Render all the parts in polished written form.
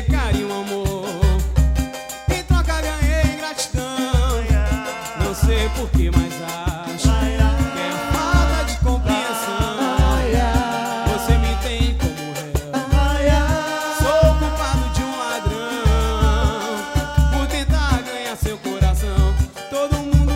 dei carinho, amor, em troca ganhei gratidão. Não sei porquê, mas acho que é falta de compreensão. Você me tem como réu, sou culpado de um ladrão por tentar ganhar seu coração. Todo mundo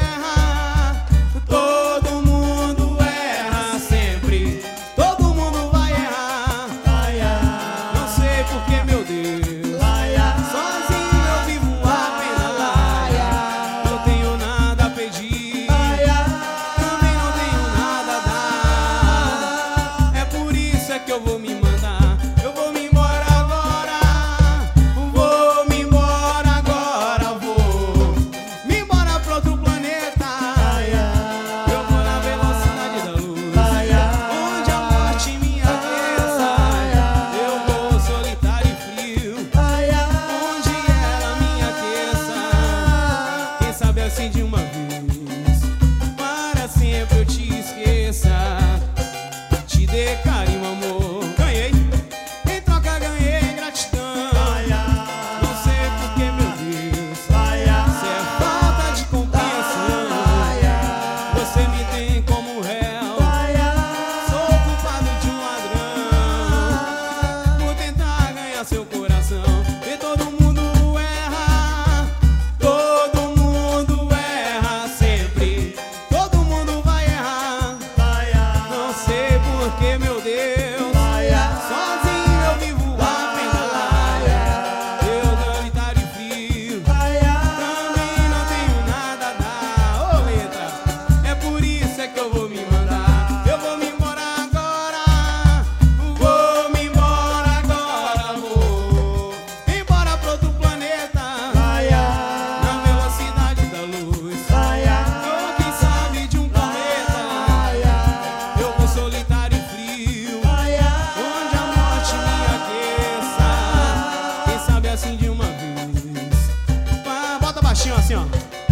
erra sempre, todo mundo vai errar. Não sei porquê, meu Deus, sozinho eu vivo a pedalar. Não tenho nada a pedir, também não tenho nada a dar. É por isso é que eu vou me mandar. Eu vou me embora agora, vou me embora agora, vou me embora pra outro planeta. Eu vou na velocidade da luz, onde a morte me aqueça. Eu vou solitário e frio, onde ela me aqueça. Quem sabe assim de uma vez, para sempre eu te esqueça. Te dei carinho, amor, ganhei, em troca ganhei gratidão. Não sei porquê, meu Deus, se é falta de compreensão. Você me tem como réu, sou culpado de um ladrão por tentar ganhar seu coração. E todo mundo erra sempre, todo mundo vai errar. Não sei porquê, meu Deus, sozinho eu vivo a pedalar. Eu solitário e frio, também não tenho nada a dar. Ô letra, é por isso é que eu vou me mandar. Eu vou me embora agora, vou me embora agora, vou embora pra outro planeta, na velocidade da luz, ou quem sabe de um cometa. Eu vou solitário e frio, onde a morte me aqueça. Quem sabe assim de uma vez. Bota baixinho assim, ó.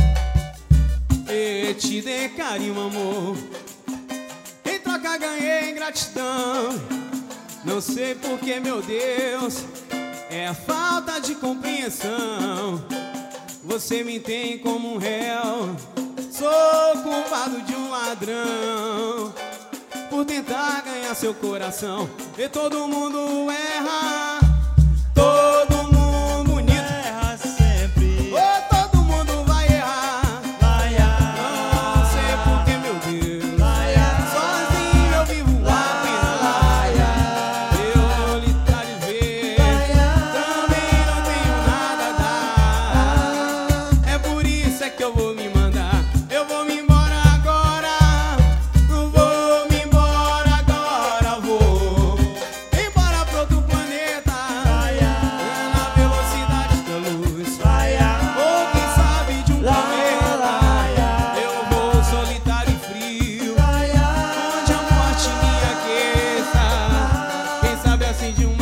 E te dei carinho, amor, em troca ganhei gratidão. Não sei porquê, meu Deus, é a falta de compreensão. Você me tem como um réu, sou culpado de um ladrão por tentar ganhar seu coração. E todo mundo erra, todo mundo bonito Erra sempre. oh, todo mundo vai errar. Não sei porquê, meu Deus, sozinho eu vivo a pedalar. Eu solitário ver, também não tenho nada a dar. É por isso é que eu vou me mandar. Eu vou me embora agora, vou me embora agora, vou embora pra outro planeta, na velocidade da luz, ou quem sabe de um cometa. Eu vou solitário e frio, onde a morte me aqueça. Quem sabe assim de um